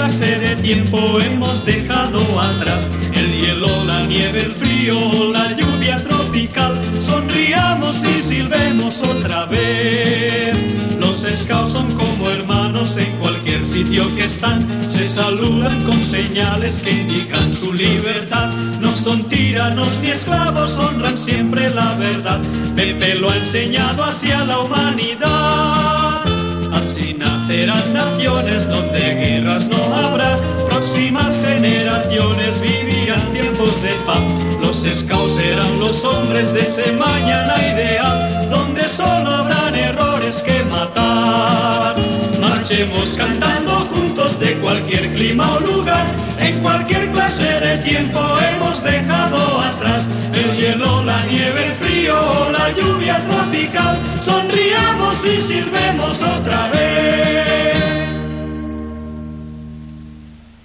clase de tiempo hemos dejado atrás. El hielo, la nieve, el frío, la lluvia tropical. Sonriamos y silbemos otra vez. Los scouts son como hermanos en cualquier sitio que están. Se saludan con señales que indican su libertad. No son tiranos ni esclavos, honran siempre la verdad. Pepe lo ha enseñado hacia la humanidad. Así nacerán naciones donde guerras no habrá. Próximas generaciones vivirán tiempos de paz. Los scouts serán los hombres de ese mañana ideal, donde solo habrán errores que matar. Marchemos cantando juntos de cualquier clima o lugar. En cualquier clase de tiempo hemos dejado atrás el hielo, la nieve, el frío, la lluvia tropical. Sonriamos y silbemos otra vez.